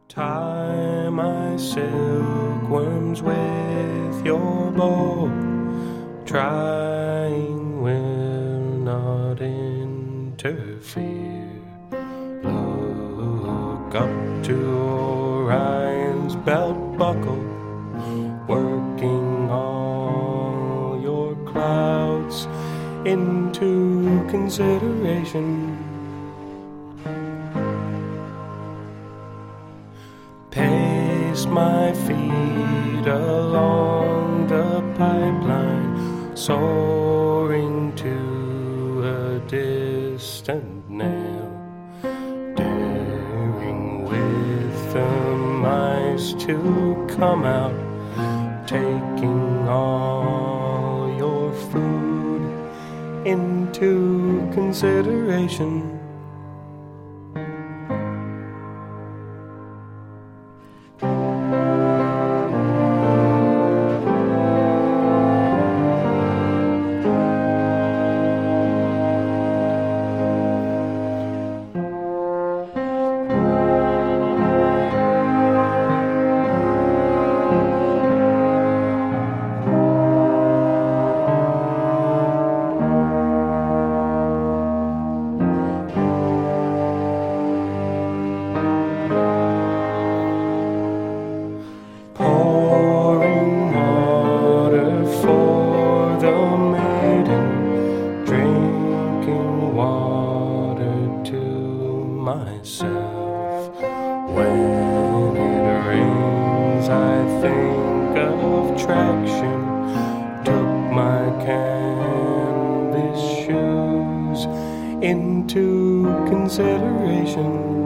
Tie my silkworms with your bow, trying will not interfere. Look up to Orion's belt buckle, working all your clouds into consideration. Pace my feet along the pipeline, soaring to a distant nail, daring with the mice to come out, taking all your food into consideration. Myself. When it rains, I think of traction. Took my canvas shoes into consideration.